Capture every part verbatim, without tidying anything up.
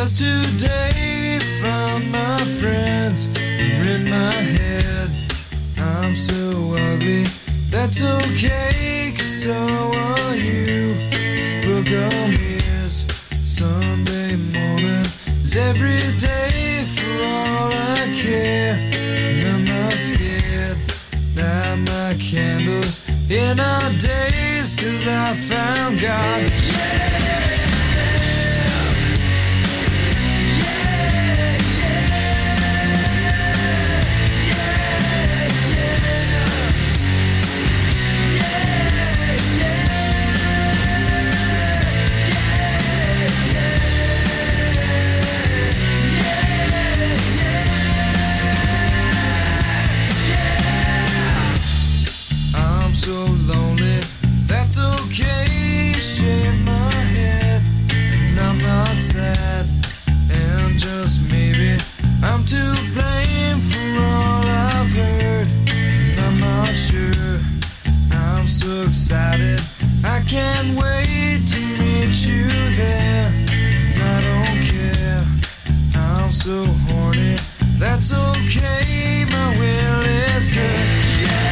'cause today found my friends are in my head. I'm so ugly, that's okay, 'cause so are you. Book on is Sunday morning is every day for all I care. And I'm not scared, light my candles in our days, 'cause I found God. Yeah! So lonely, that's okay, shake my head, and I'm not sad, and just maybe I'm to blame for all I've heard, and I'm not sure, I'm so excited, I can't wait to meet you there, and I don't care, I'm so horny, that's okay, my will is good, yeah!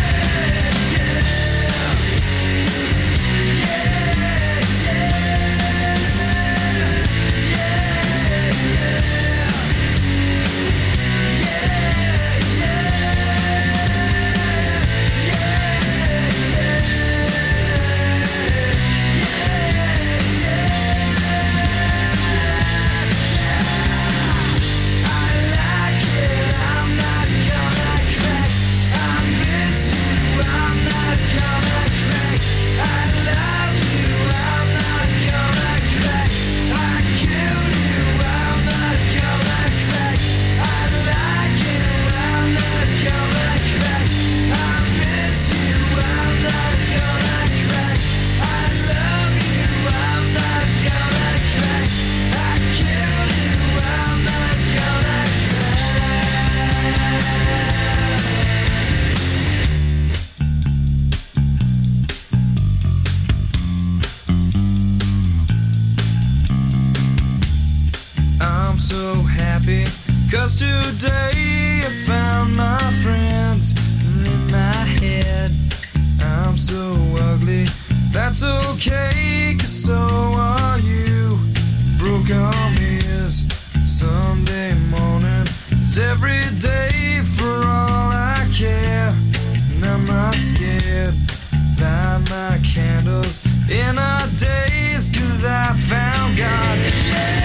So happy, 'cause today I found my friends in my head. I'm so ugly, that's okay, 'cause so are you. Broke arm is Sunday morning is every day for all I care. And I'm not scared, light my candles in our days, 'cause I found God. Yeah!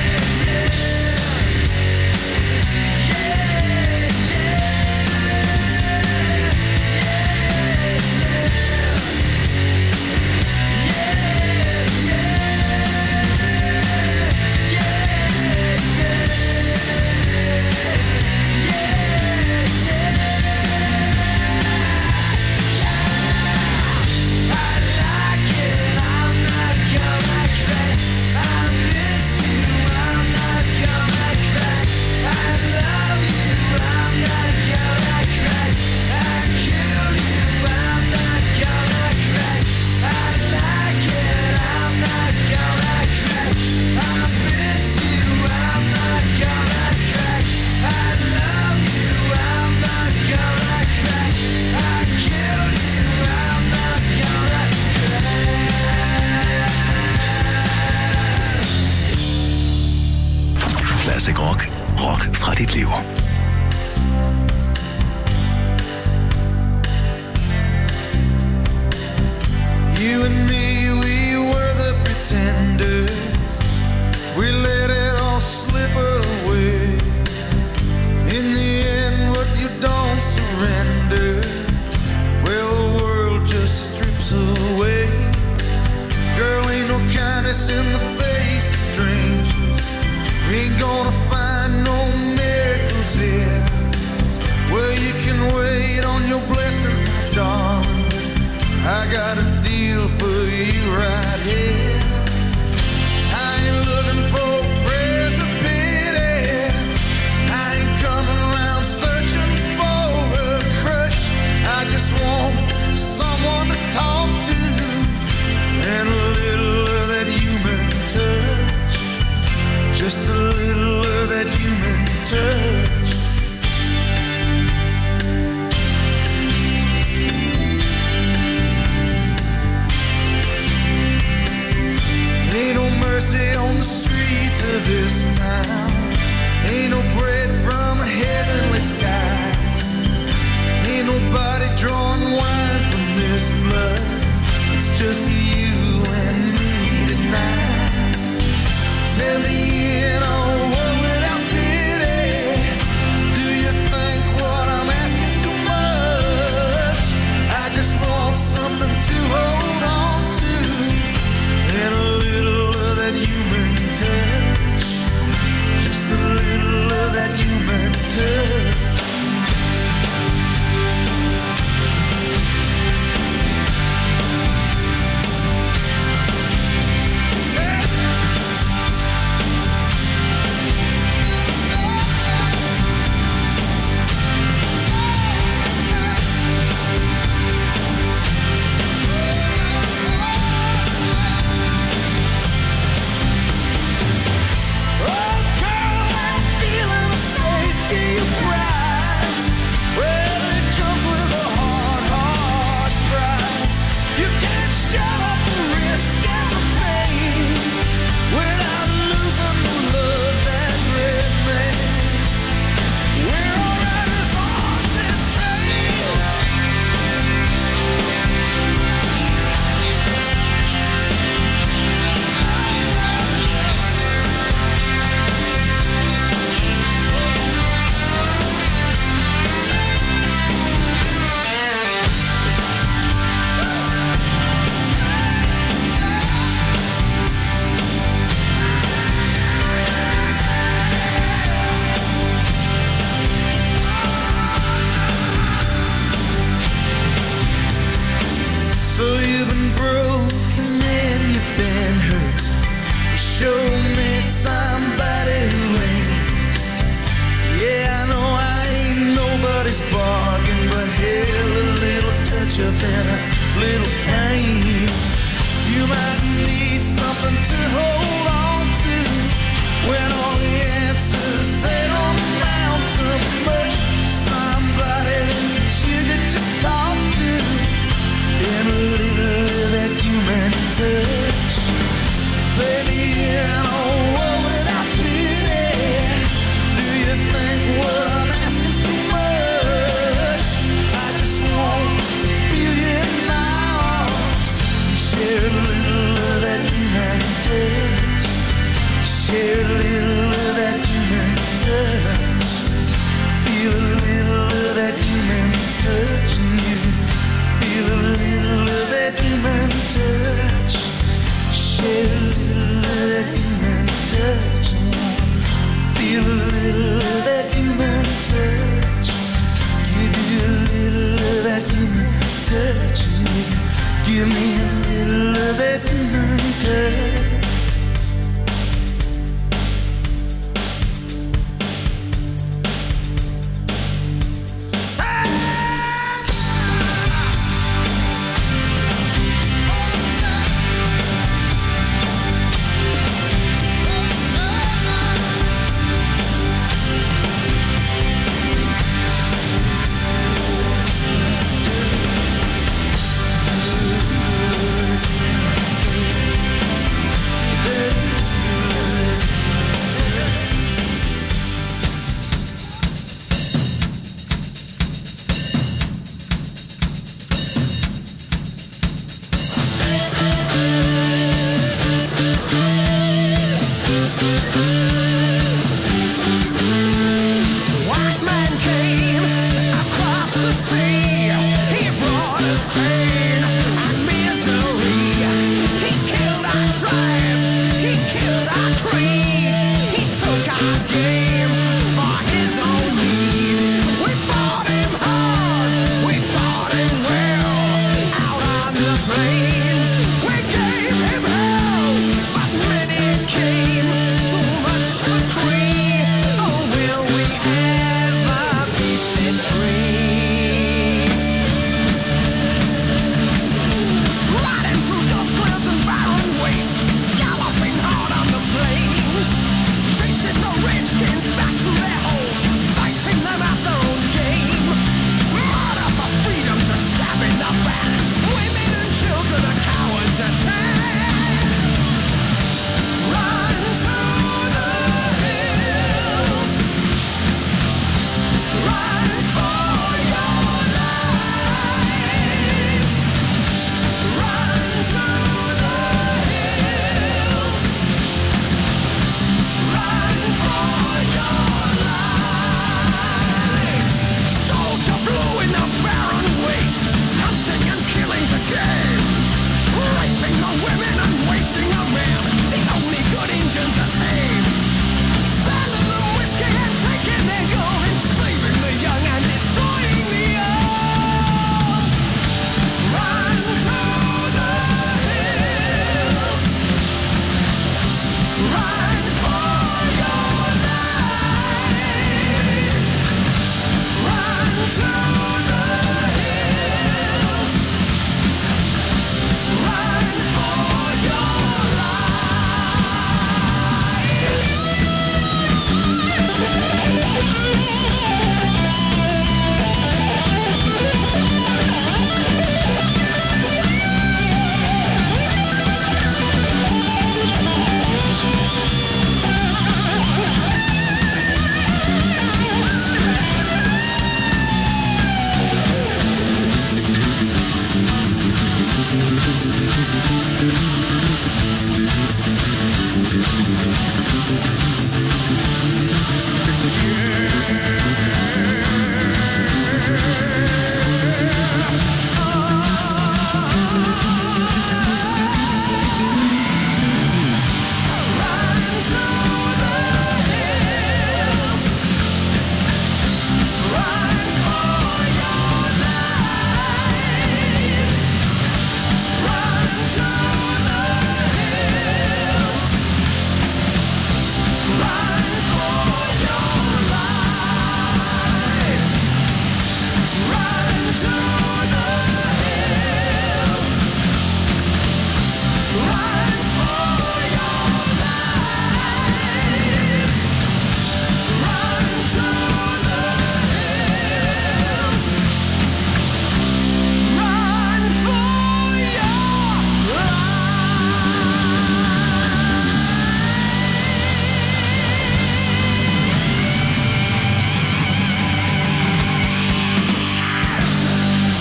Classic rock. Rock fra dit liv. You and me, we were the pretenders. We let it all slip away. In the end, what you don't surrender, well, the world just strips away. Girl, ain't no kindness in the face of strangers. We ain't gonna find no miracles here. Well, you can wait on your blessings, my darling. I got a deal for you right here. I ain't looking for praise or pity. just you and me tonight. Tell me in a world without pity, do you think what I'm asking is too much? I just want something to hold on to, and a little of that human touch, just a little of that human touch.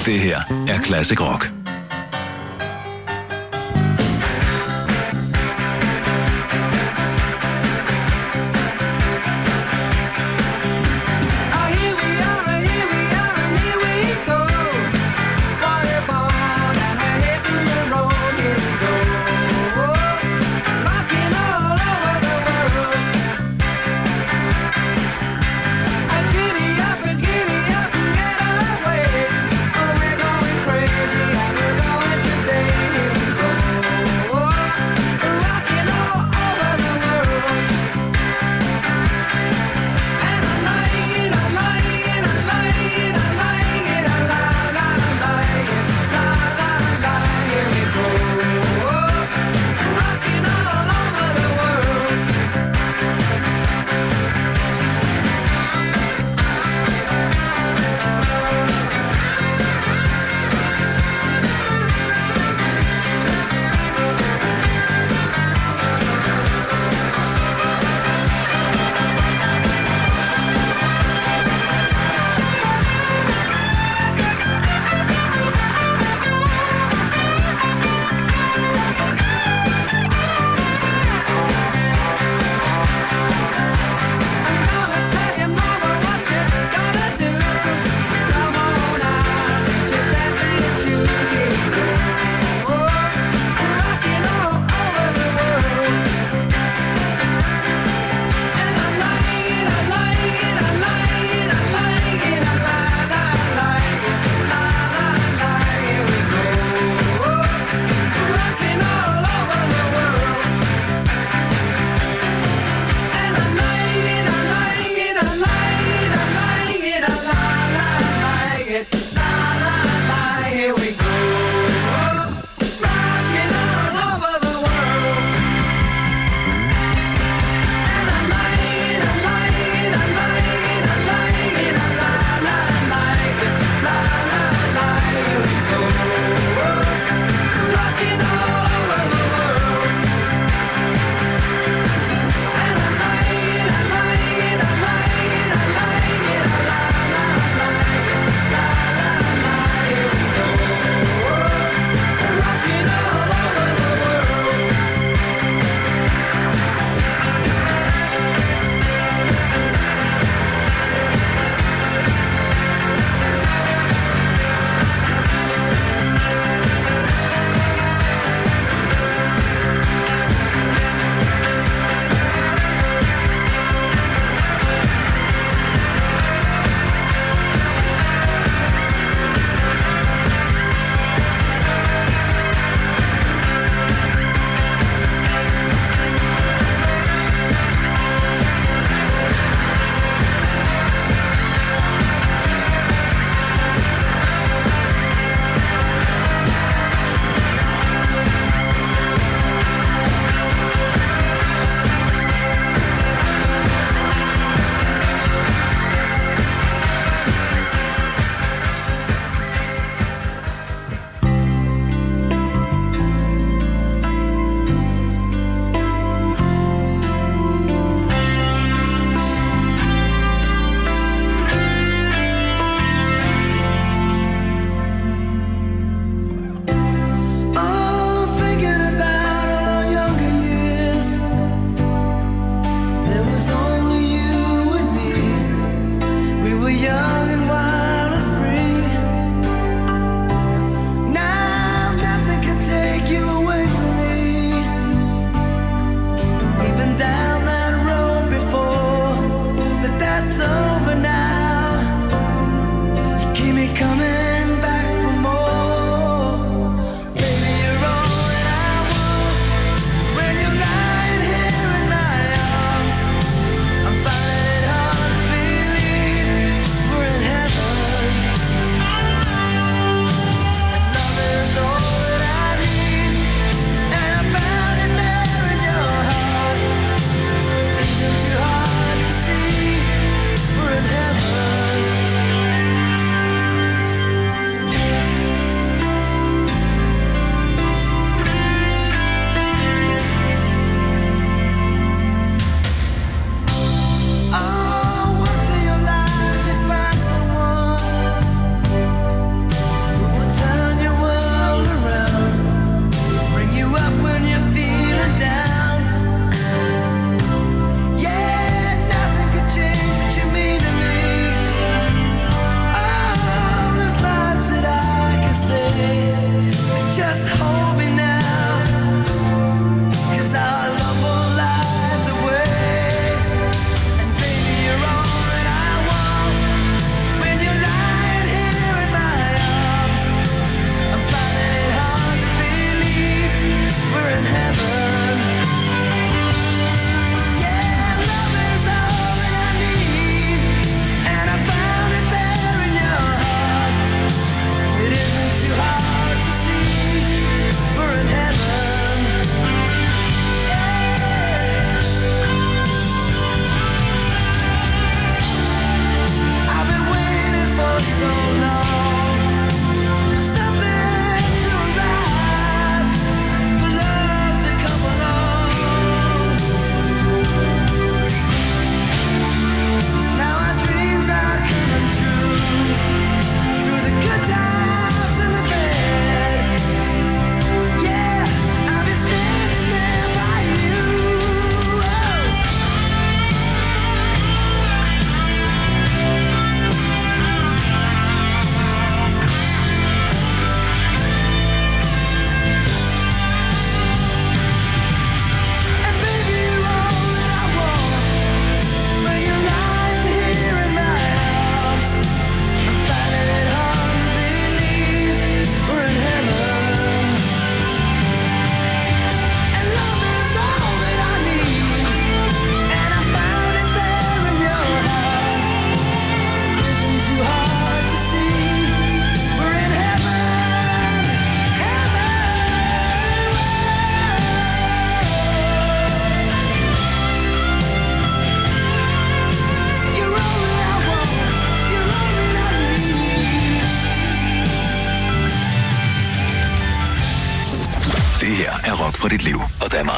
Det her er Classic Rock. Crazy.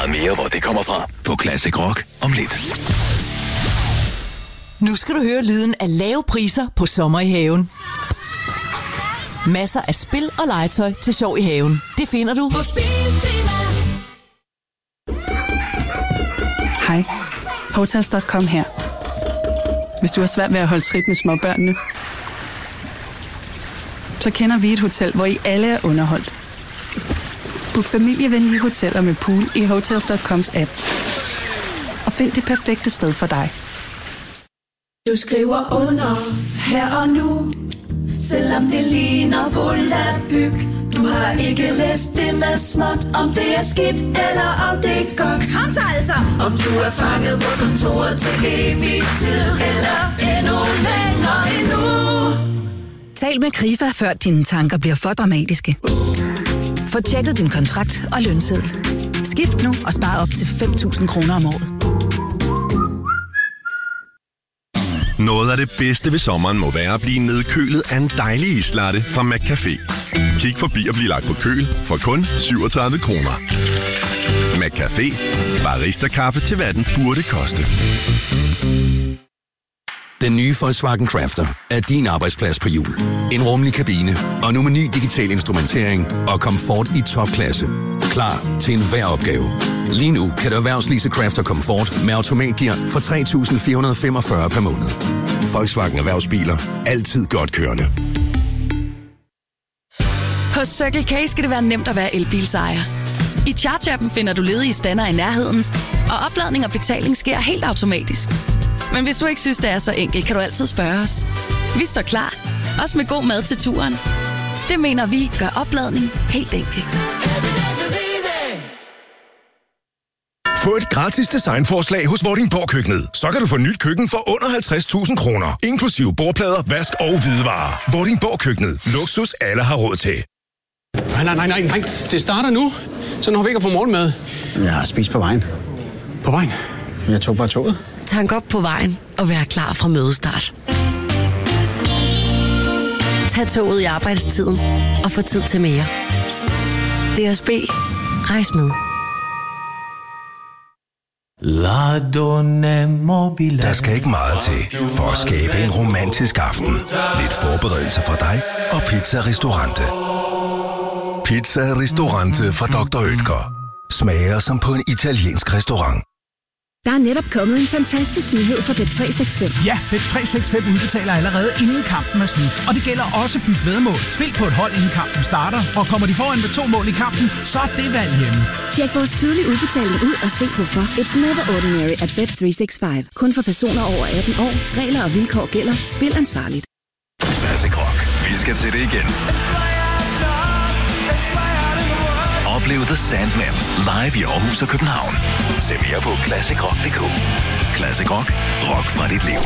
meget mere, hvor det kommer fra på Classic Rock om lidt. Nu skal du høre lyden af lave priser på sommer i haven. Masser af spil og legetøj til sjov i haven. Det finder du på Spiltema. Hej, Hotels punktum com her. Hvis du har svært ved at holde trit med småbørnene, så kender vi et hotel, hvor I alle er underholdt. Book familievenlige hoteller med pool i Hotels punktum coms app. Og find det perfekte sted for dig. Du skriver under her og nu, selvom det ligner volapyk. Du har ikke læst det med småt, om det er skidt eller om det er godt. Kom så altså! Om du er fanget på kontoret til evig tid, eller endnu længere endnu. Tal med Krifa, før dine tanker bliver for dramatiske. Få tjekket din kontrakt og lønseddel. Skift nu og spar op til fem tusind kroner om året. Noget af det bedste ved sommeren må være at blive nedkølet af en dejlig islatte fra McCafé. Kig forbi og bliv lagt på køl for kun syvogtredive kroner. McCafé. Barista-kaffe til hvad den burde koste. Den nye Volkswagen Crafter er din arbejdsplads på hjul. En rummelig kabine og nu med ny digital instrumentering og komfort i topklasse. Klar til enhver opgave. Lige nu kan du erhvervslease Crafter Comfort med automatgear for tre tusind fire hundrede femogfyrre per måned. Volkswagen Erhvervsbiler. Altid godt kørende. På Circle K skal det være nemt at være elbilsejer. I Charge-appen finder du ledige stander i nærheden, og opladning og betaling sker helt automatisk. Men hvis du ikke synes, det er så enkelt, kan du altid spørge os. Vi står klar, også med god mad til turen. Det mener vi gør opladning helt enkelt. Få et gratis designforslag hos Vordingborg Køkkenet. Så kan du få nyt køkken for under halvtreds tusind kroner. Inklusive bordplader, vask og hvidevarer. Vordingborg Køkkenet. Luksus alle har råd til. Nej, nej, nej, nej, nej. Det starter nu. Så når vi ikke har fået morgenmad. Jeg har spist på vejen. På vejen? Jeg tog bare toget. Tank op på vejen og vær klar fra mødestart. Tag toget i arbejdstiden og få tid til mere. D S B. Rejs med. Der skal ikke meget til for at skabe en romantisk aften. Lidt forberedelse fra dig og Pizza Ristorante. Pizza Ristorante fra doktor Oetker. Smager som på en italiensk restaurant. Der er netop kommet en fantastisk nyhed for Bet tre seks fem. Ja, Bet tre seks fem udbetaler allerede inden kampen er slut. Og det gælder også byt væddemål. Spil på et hold inden kampen starter, og kommer de foran med to mål i kampen, så er det valg hjemme. Tjek vores tidlige udbetaling ud og se hvorfor. It's never ordinary at Bet tre seks fem. Kun for personer over atten år. Regler og vilkår gælder. Spil ansvarligt. Classic Rock. Vi skal til det igen. Oplev The Sandman live i Aarhus og København. Se mere på classic rock punktum d k. Classic Rock. Rock fra dit liv.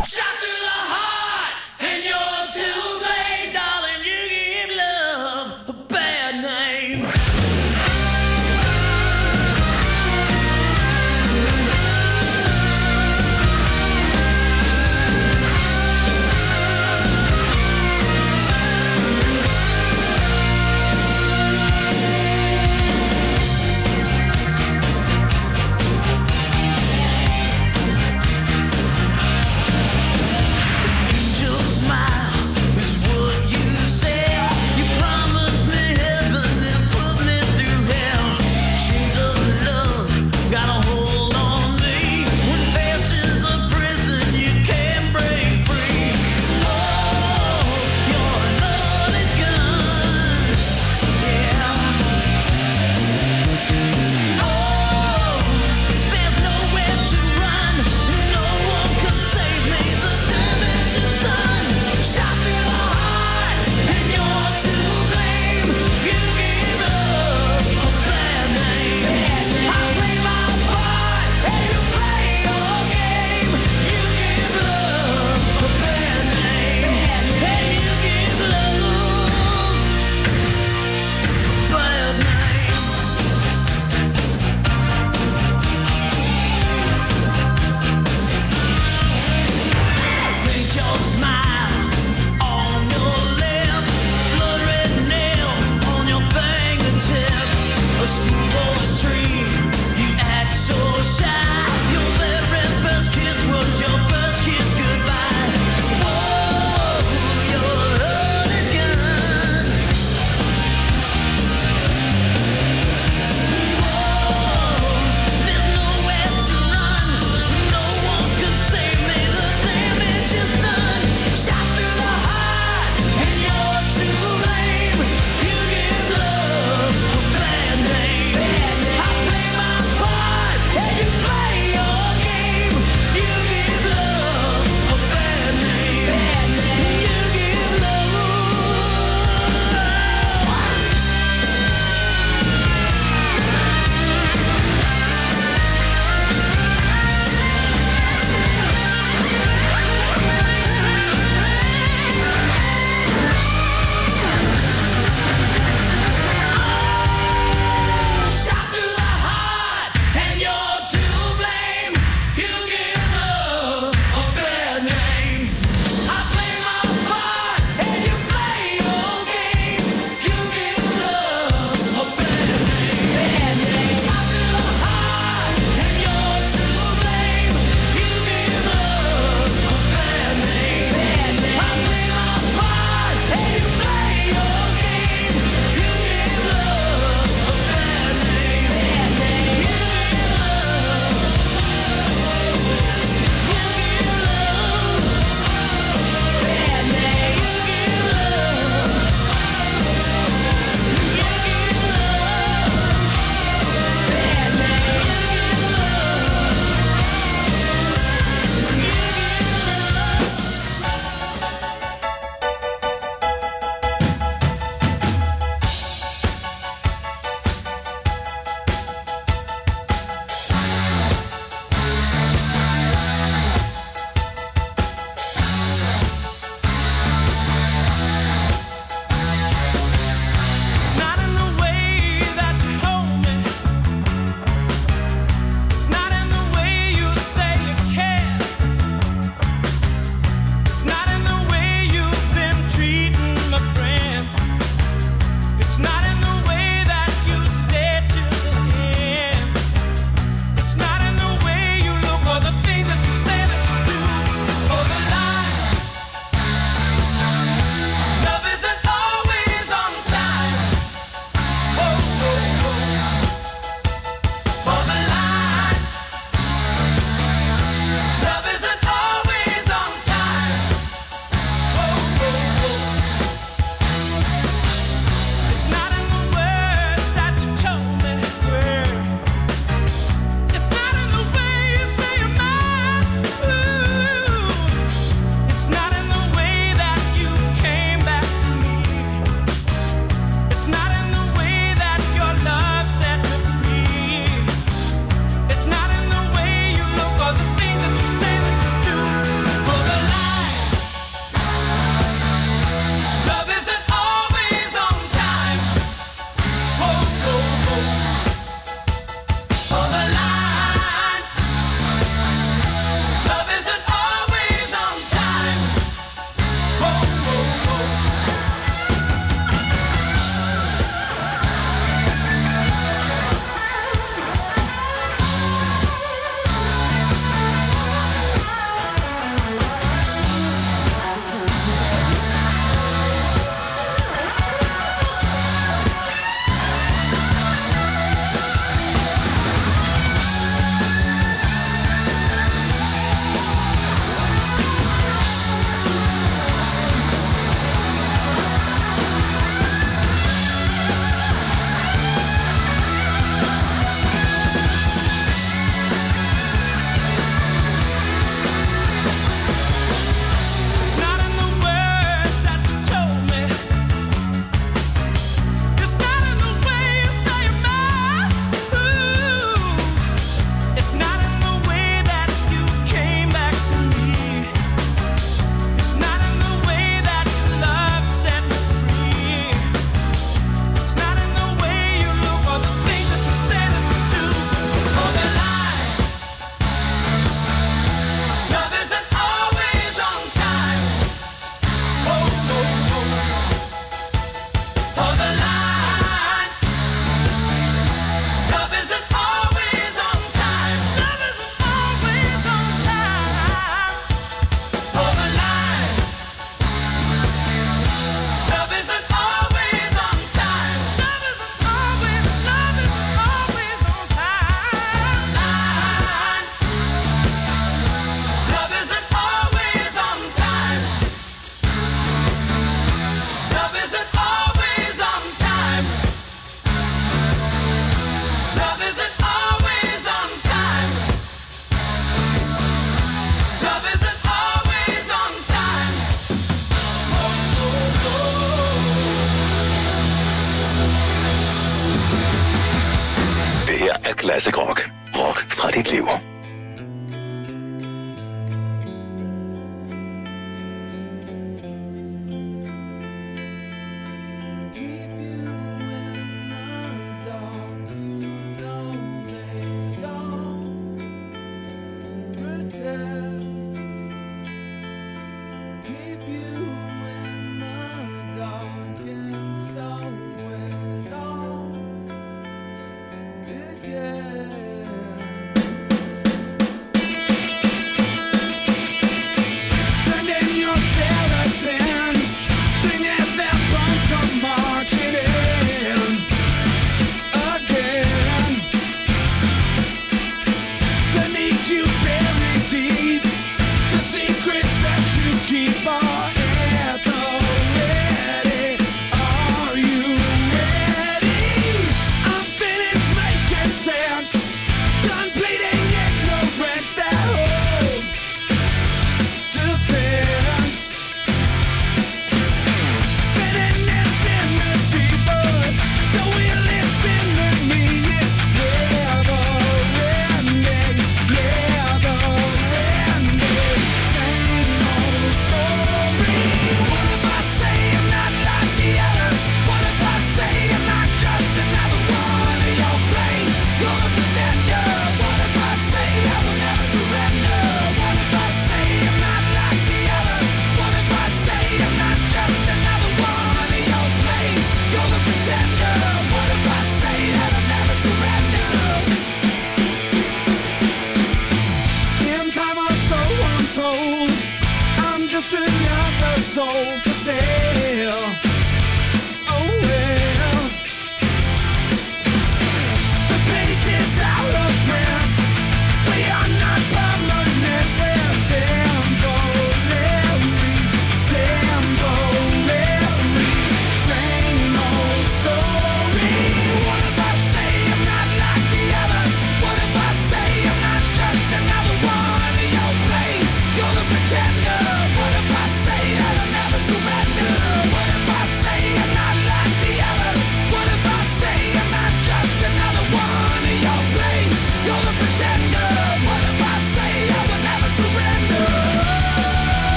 Classic Rock. Rock fra dit liv.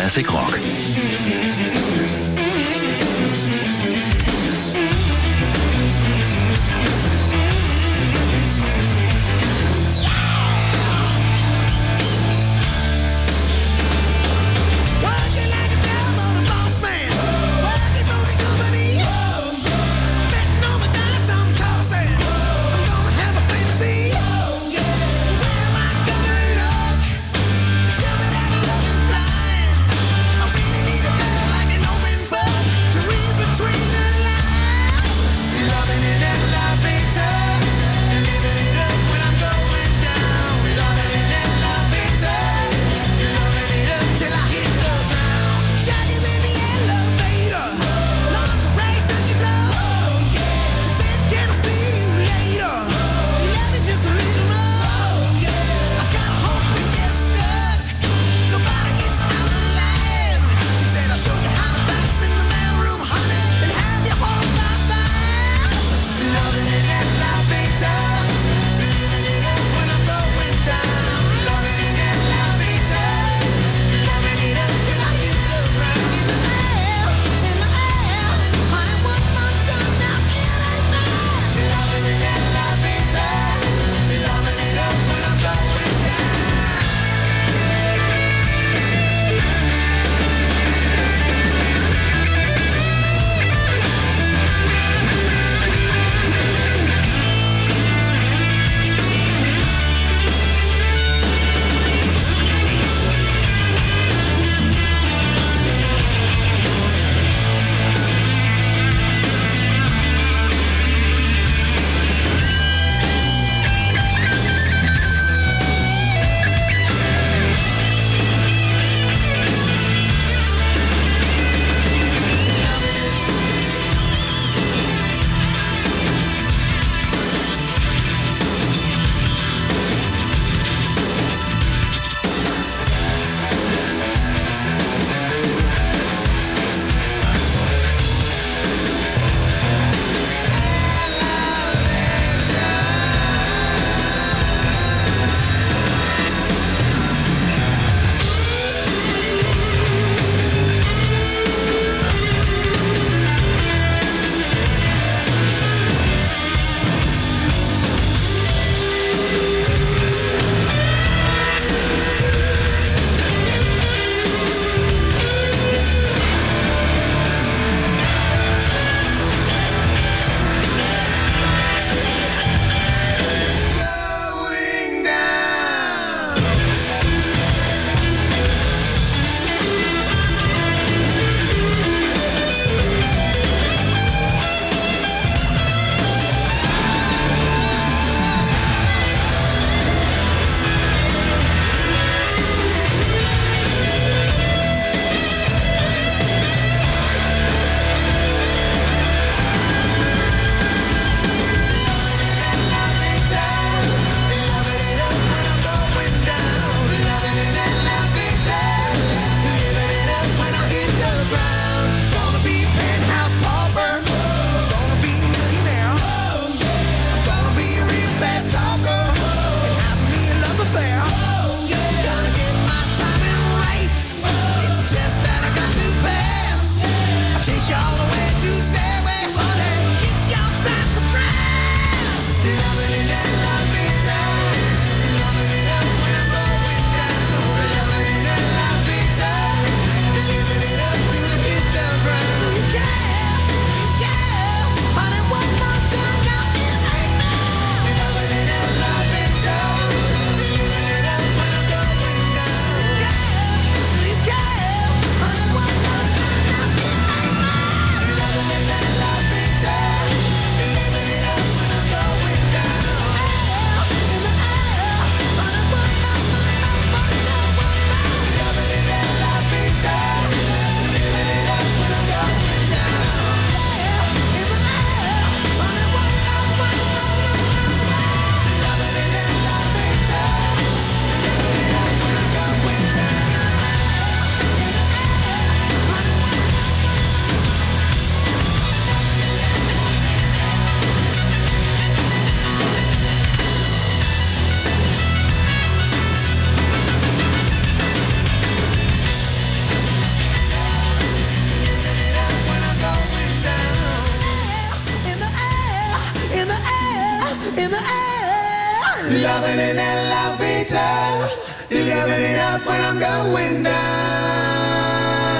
Classic Rock. Like in the air. Loving it and love it up. Loving it up when I'm going down.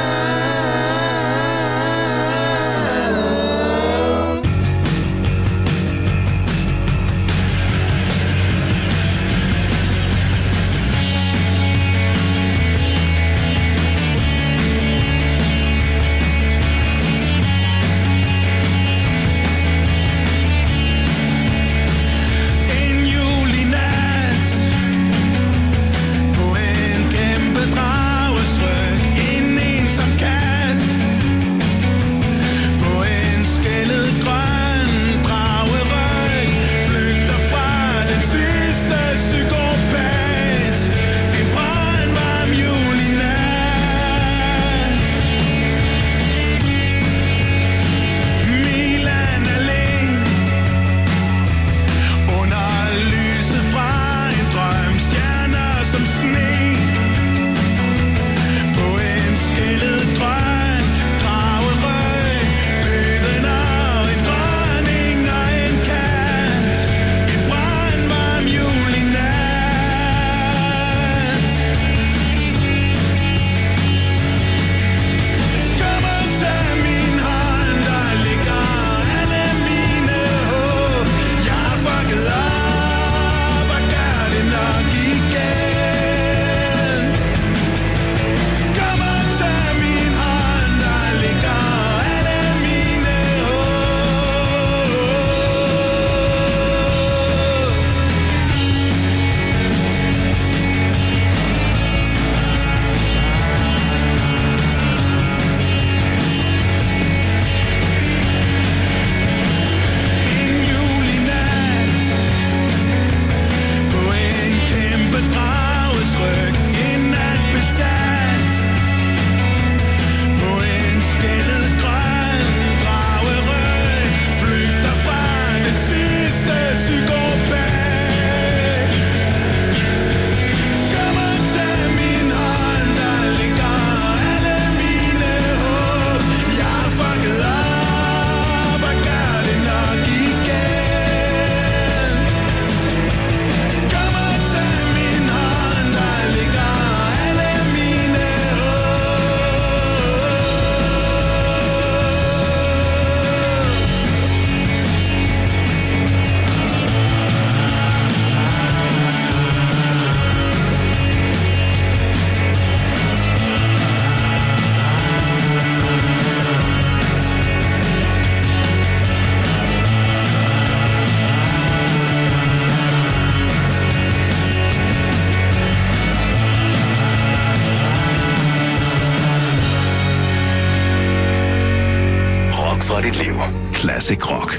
Classic rock.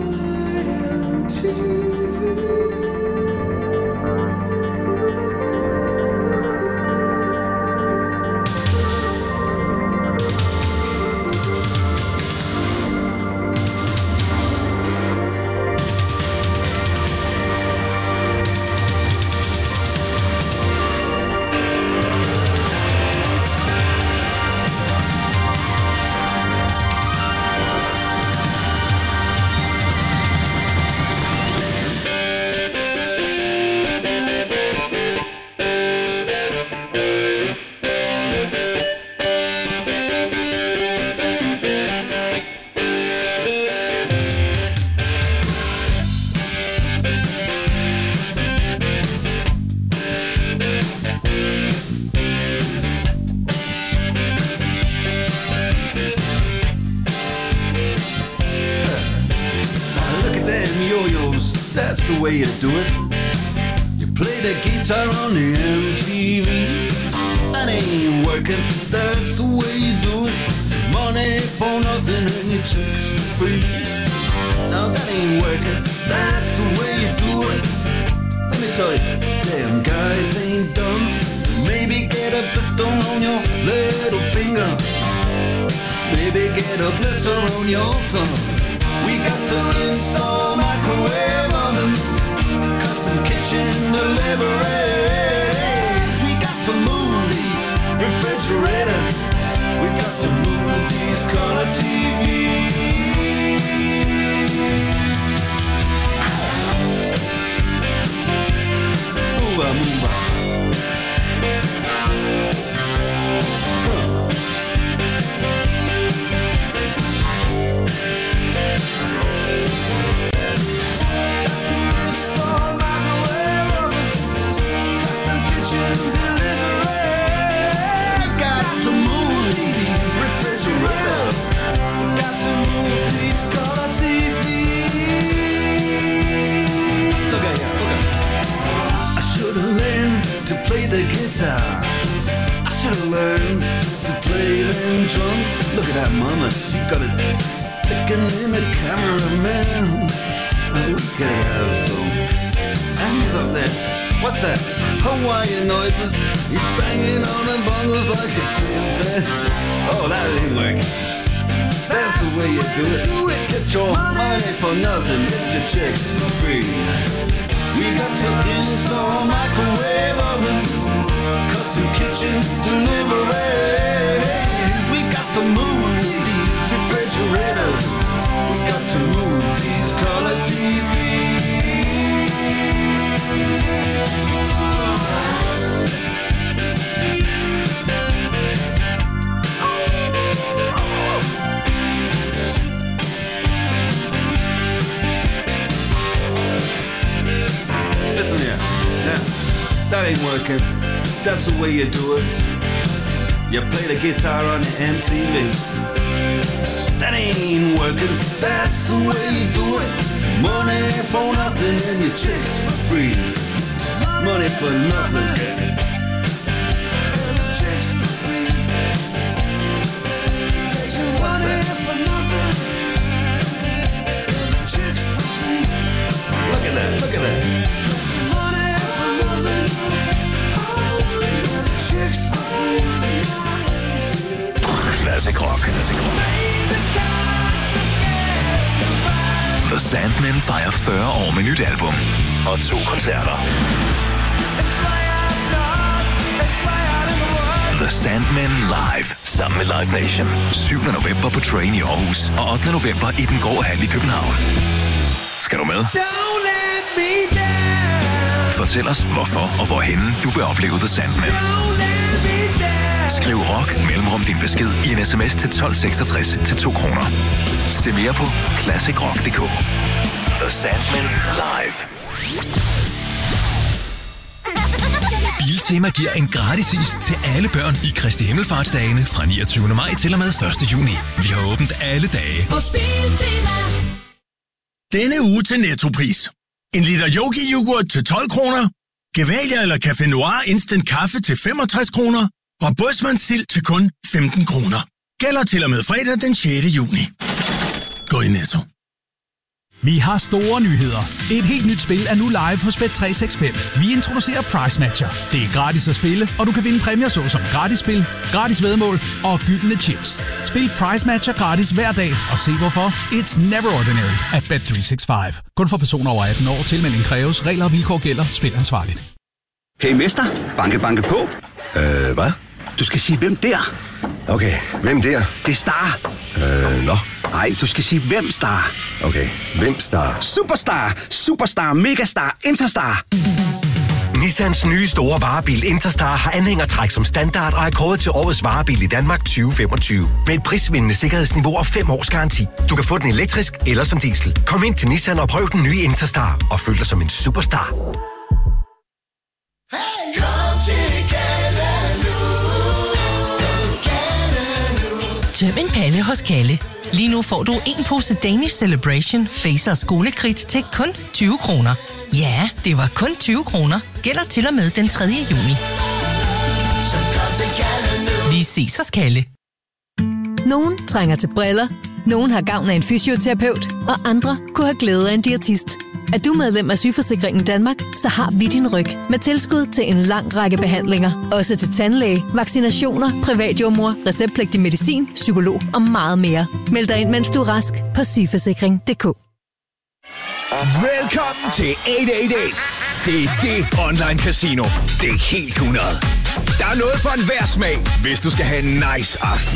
That's the way you do it. You play the guitar on the M T V. That ain't working. That's the way you do it. Money for nothing and your chicks for free. Now that ain't working. That's the way you do it. Let me tell you, damn guys ain't dumb. Maybe get a blister on your little finger. Maybe get a blister on your thumb. We got to install microwave ovens, custom kitchen deliveries. We got to move these refrigerators. We got to move these color T Vs. guitar. I should have learned to play them drums. Look at that mama, she got it sticking in the cameraman. Oh, we could have some. And he's up there. What's that? Hawaiian noises. He's banging on the bongos like a chimpanzee. Oh, that ain't working. That's the way you do it. Get your money for nothing, get your chicks for free. We got to install microwave oven, custom kitchen deliveries. We got to move these refrigerators. We got to move these color T Vs. Listen here, now, that ain't working. That's the way you do it. You play the guitar on the M T V. That ain't working. That's the way you do it. Money for nothing and your chicks for free. Money for nothing. Chicks for free. What's that? For nothing. Chicks for free. Look at that, look at that. Money for nothing. Chicks for free. Classic rock. Classic rock. The Sandmen fejrer fyrre år med nyt album og to koncerter. The Sandmen Live sammen med Live Nation. syvende november på Train i Aarhus og ottende november i Den Grå Hal i København. Skal du med? Fortæl os, hvorfor og hvorhenne du vil opleve The Sandmen. Skriv rock mellemrum din besked i en sms til tolv seksogtres til to kroner. Se mere på classic rock punktum d k. The Sandmen Live. Biltema giver en gratis is til alle børn i Kristi Himmelfartsdagene fra niogtyvende maj til og med første juni. Vi har åbent alle dage. Denne uge til Nettopris. En liter Yogi-yoghurt til tolv kroner. Gevalia eller Café Noir Instant Kaffe til femogtres kroner. Og bådsmandssild til kun femten kroner. Gælder til og med fredag den sjette juni. Gå i Netto. Vi har store nyheder. Et helt nyt spil er nu live hos Bet tre seks fem. Vi introducerer Price Matcher. Det er gratis at spille, og du kan vinde præmier såsom gratis spil, gratis væddemål og gyldne chips. Spil Price Matcher gratis hver dag, og se hvorfor. It's never ordinary at Bet tre seks fem. Kun for personer over atten år. Tilmelding kræves. Regler og vilkår gælder. Spil ansvarligt. Hey mester, banke banke på. Øh, hvad? Du skal sige, hvem der? Okay, hvem der? Det er Star. Øh, nå. Nej, du skal sige, hvem Star? Okay, hvem Star? Superstar, Superstar, Megastar, Interstar. Nissans nye store varebil Interstar har anhængertræk som standard og er kåret til årets varebil i Danmark tyve femogtyve. Med et prisvindende sikkerhedsniveau og fem års garanti. Du kan få den elektrisk eller som diesel. Kom ind til Nissan og prøv den nye Interstar og følg dig som en superstar. Tøm en pande hos Kalle. Lige nu får du en pose Danish Celebration Facer skolekridt til kun tyve kroner. Ja, det var kun tyve kroner. Gælder til og med den tredje juni. Vi ses hos Kalle. Nogen trænger til briller, nogen har gavn af en fysioterapeut, og andre kunne have glæde af en diætist. Er du medlem af Sygeforsikringen Danmark, så har vi din ryg med tilskud til en lang række behandlinger. Også til tandlæge, vaccinationer, privatjordmor, receptpligtig medicin, psykolog og meget mere. Meld dig ind, mens du er rask på sygeforsikring punktum d k. Velkommen til otte otte otte. Det er det online casino. Det er helt hundrede. Der er noget for enhver smag, hvis du skal have en nice aften.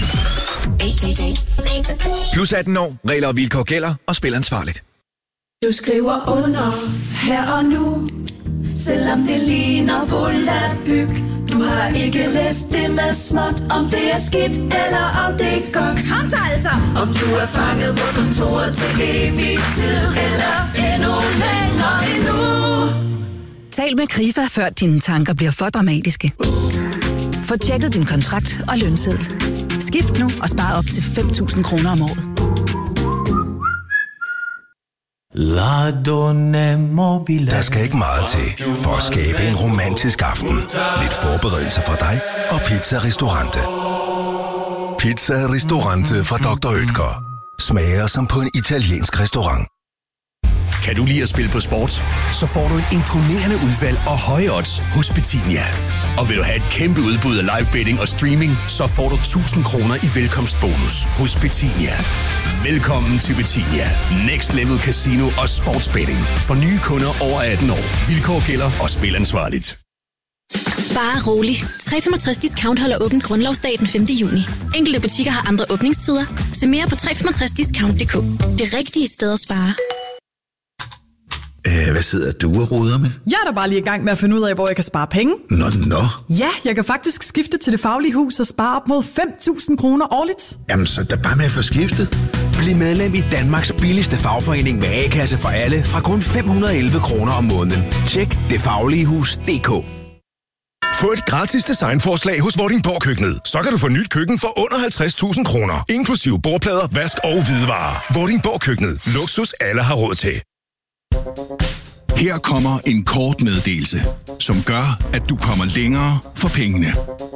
Plus atten år, regler og vilkår gælder, og spil ansvarligt. Du skriver under her og nu, selvom det ligner volapyk. Du har ikke læst det med småt, om det er skidt eller om det er godt. Kom så altså! Om du er fanget på kontoret til evig tid, eller endnu længere endnu. Tal med Krifa, før dine tanker bliver for dramatiske. Få tjekket din kontrakt og lønseddel. Skift nu og spar op til fem tusind kroner om året. Der skal ikke meget til for at skabe en romantisk aften. Lidt forberedelse fra dig og Pizza Ristorante. Pizza Ristorante fra doktor Oetker. Smager som på en italiensk restaurant. Kan du lide at spille på sport? Så får du et imponerende udvalg og høje odds hos Betinia. Og vil du have et kæmpe udbud af live betting og streaming, så får du tusind kroner i velkomstbonus hos Betinia. Velkommen til Betinia. Next Level Casino og Sportsbetting. For nye kunder over atten år. Vilkår gælder og spil ansvarligt. Bare rolig. tre femogtres Discount holder åbent grundlovsdag den femte juni. Enkelte butikker har andre åbningstider. Se mere på tre femogtres discount punktum d k. Det rigtige sted at spare. Æh, hvad sidder du og roder med? Jeg er da bare lige i gang med at finde ud af, hvor jeg kan spare penge. Nå, nå. Ja, jeg kan faktisk skifte til Det Faglige Hus og spare op mod fem tusind kroner årligt. Jamen, så er der bare med at få skiftet. Bliv medlem i Danmarks billigste fagforening med A-kasse for alle fra kun fem hundrede og elleve kroner om måneden. Tjek det faglige hus punktum d k. Få et gratis designforslag hos Vordingborg Køkkenet. Så kan du få nyt køkken for under halvtreds tusind kroner. Inklusive bordplader, vask og hvidevarer. Vordingborg Køkkenet. Luksus alle har råd til. Her kommer en kort meddelelse, som gør, at du kommer længere for pengene.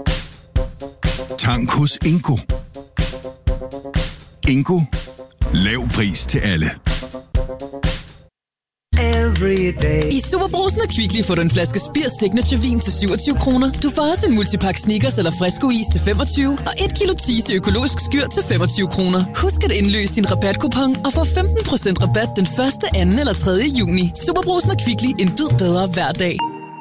Tank hos Ingo. Ingo. Lav pris til alle. I Superbrugsen og Kvickly får du en flaske Spir Signature vin til syvogtyve kroner. Du får også en multipack Snickers eller Fresco is til femogtyve og et kilo Tise økologisk skyr til femogtyve kroner. Husk at indløse din rabatkupon og få femten procent rabat den første, anden eller tredje juni. Superbrugsen og Kvickly, en bid bedre hver dag.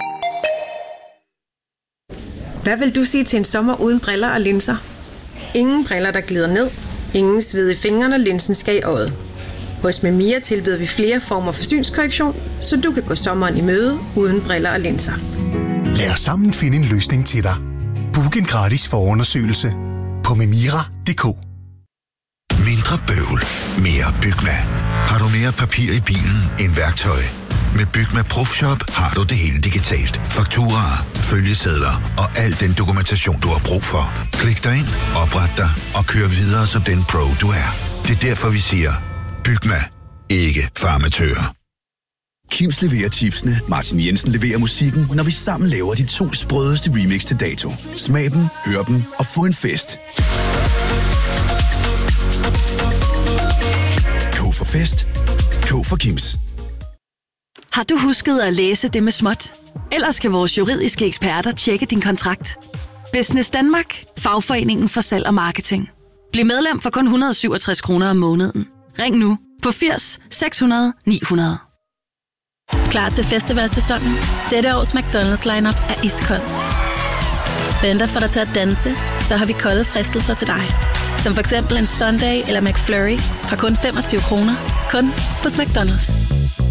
Hvad vil du sige til en sommer uden briller og linser? Ingen briller, der glider ned. Ingen sved i fingrene, og linsen skal i øjet. Hos Memia tilbyder vi flere former for synskorrektion, så du kan gå sommeren i møde uden briller og linser. Lad os sammen finde en løsning til dig. Book en gratis forundersøgelse på memira punktum d k. Mindre bøvl. Mere Bygma. Har du mere papir i bilen end værktøj? Med Bygma Profshop har du det hele digitalt. Fakturaer, følgesedler og al den dokumentation, du har brug for. Klik dig ind, opret dig og kør videre som den pro, du er. Det er derfor, vi siger Bygma. Ikke for amatører. Kims leverer chipsene, Martin Jensen leverer musikken, når vi sammen laver de to sprødeste remix til dato. Smag dem, hør dem og få en fest. K for fest. K for Kims. Har du husket at læse det med småt? Ellers skal vores juridiske eksperter tjekke din kontrakt. Business Danmark. Fagforeningen for salg og marketing. Bliv medlem for kun et hundrede og syvogtres kroner om måneden. Ring nu på firs seks hundrede ni hundrede. Klar til festivalsæsonen? Dette års McDonald's lineup er iskold. Venter for dig til at danse, så har vi kolde fristelser til dig. Som for eksempel en Sunday eller McFlurry fra kun femogtyve kroner. Kun hos McDonald's.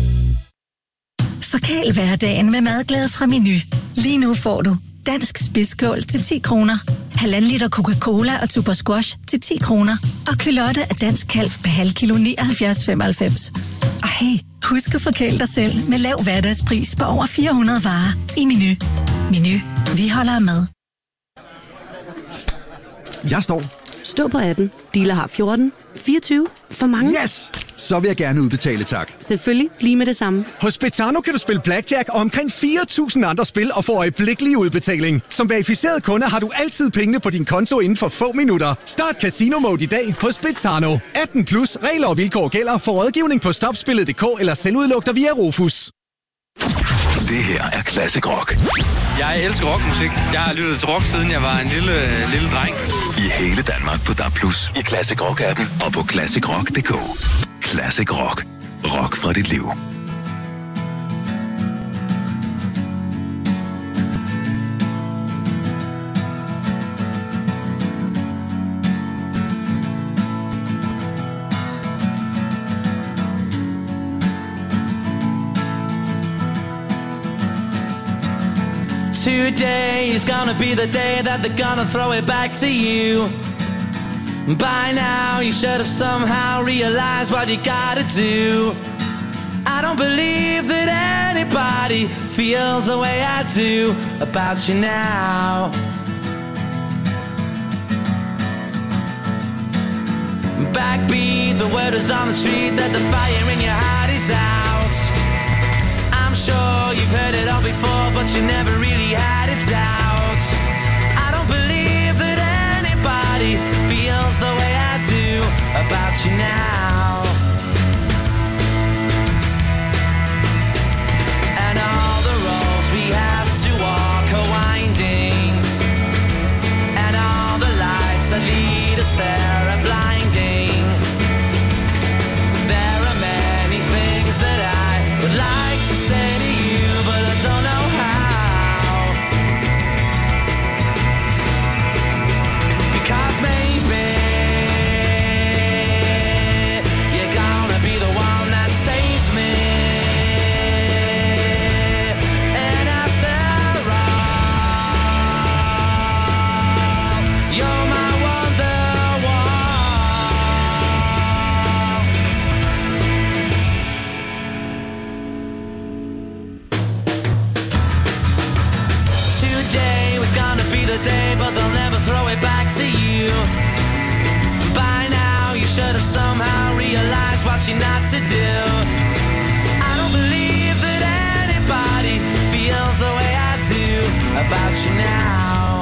Forkæl hverdagen med madglæde fra Meny. Lige nu får du dansk spidskål til ti kroner, halvanden liter Coca-Cola og Tuborg Squash til ti kroner, og kylotte af dansk kalv per halv kilo nioghalvfjerds komma femoghalvfems. Og hey, husk at forkæle dig selv med lav hverdagspris på over fire hundrede varer i Meny. Meny. Vi holder med. Jeg står. Stå på appen. Dealer har fjorten. fireogtyve. For mange. Yes! Så vil jeg gerne udbetale, tak. Selvfølgelig. Lige med det samme. Hos Betano kan du spille blackjack og omkring fire tusind andre spil og få øjeblikkelig udbetaling. Som verificeret kunde har du altid pengene på din konto inden for få minutter. Start Casino Mode i dag hos Betano. atten plus. Regler og vilkår gælder. For rådgivning på stopspillet punktum d k eller selvudlugter via Rufus. Det her er Classic Rock. Jeg elsker rockmusik. Jeg har lyttet til rock, siden jeg var en lille, lille dreng. I hele Danmark på D A B plus, i Classic Rock-appen og på classic rock punktum d k. Classic Rock. Rock fra dit liv. Today is gonna be the day that they're gonna throw it back to you. By now you should have somehow realized what you gotta do. I don't believe that anybody feels the way I do about you now. Backbeat, the word is on the street that the fire in your heart is doubt. I'm sure you've heard it all before, but you never really had a doubt. I don't believe that anybody feels the way I do about you now. And all the roads we have to walk are winding, and all the lights that lead us there are blinding. There are many things that I would like to say to you, but I don't know how. Because maybe you're gonna be the one that saves me. And after all, you're my Wonderwall. Today was gonna be the day, but they'll never throw it back to you. By now you should have somehow realized what you're not to do. I don't believe that anybody feels the way I do about you now.